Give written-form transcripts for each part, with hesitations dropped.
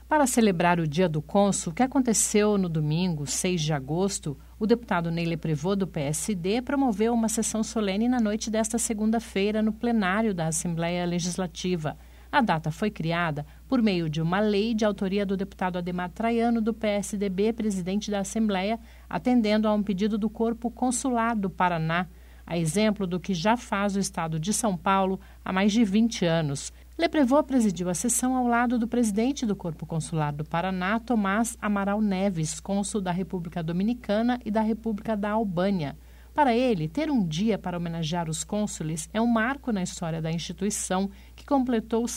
Para celebrar o Dia do Cônsul, que aconteceu no domingo, 6 de agosto, o deputado Ney Leprevaux, do PSD, promoveu uma sessão solene na noite desta segunda-feira no plenário da Assembleia Legislativa. A data foi criada por meio de uma lei de autoria do deputado Adhemar Traiano, do PSDB, presidente da Assembleia, atendendo a um pedido do Corpo Consular do Paraná, a exemplo do que já faz o Estado de São Paulo há mais de 20 anos. Leprevaux presidiu a sessão ao lado do presidente do Corpo Consular do Paraná, Tomás Amaral Neves, cônsul da República Dominicana e da República da Albânia. Para ele, ter um dia para homenagear os cônsules é um marco na história da instituição, que completou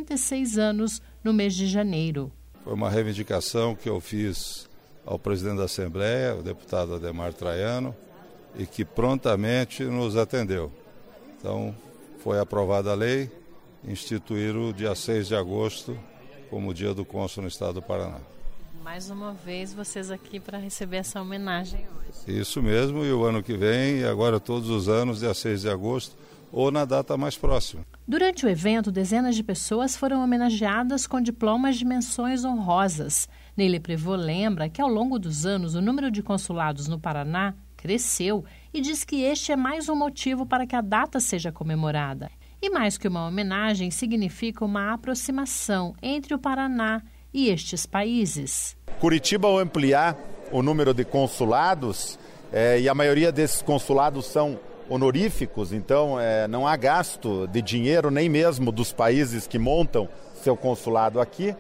66 anos no mês de janeiro. Foi uma reivindicação que eu fiz ao presidente da Assembleia, o deputado Adhemar Traiano, e que prontamente nos atendeu. Então, foi aprovada a lei, instituir o dia 6 de agosto como Dia do Cônsul no Estado do Paraná. Mais uma vez vocês aqui para receber essa homenagem hoje. Isso mesmo, e o ano que vem, e agora todos os anos, dia 6 de agosto, ou na data mais próxima. Durante o evento, dezenas de pessoas foram homenageadas com diplomas de menções honrosas. Ney Leprevaux lembra que ao longo dos anos o número de consulados no Paraná cresceu e diz que este é mais um motivo para que a data seja comemorada. E mais que uma homenagem, significa uma aproximação entre o Paraná e estes países. Curitiba, ao ampliar o número de consulados, e a maioria desses consulados são honoríficos, então não há gasto de dinheiro nem mesmo dos países que montam seu consulado aqui,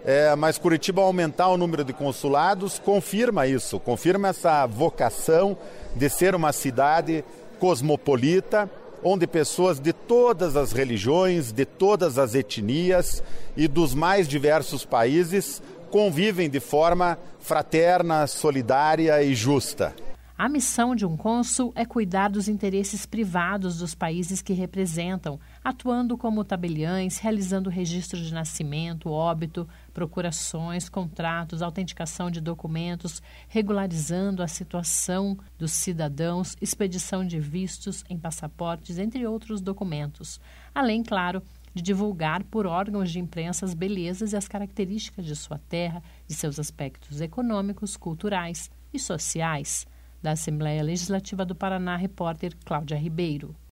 mas Curitiba, ao aumentar o número de consulados, confirma isso, confirma essa vocação de ser uma cidade cosmopolita, onde pessoas de todas as religiões, de todas as etnias e dos mais diversos países convivem de forma fraterna, solidária e justa. A missão de um cônsul é cuidar dos interesses privados dos países que representam, atuando como tabeliães, realizando registro de nascimento, óbito, procurações, contratos, autenticação de documentos, regularizando a situação dos cidadãos, expedição de vistos em passaportes, entre outros documentos. Além, claro, de divulgar por órgãos de imprensa as belezas e as características de sua terra, de seus aspectos econômicos, culturais e sociais. Da Assembleia Legislativa do Paraná, repórter Cláudia Ribeiro.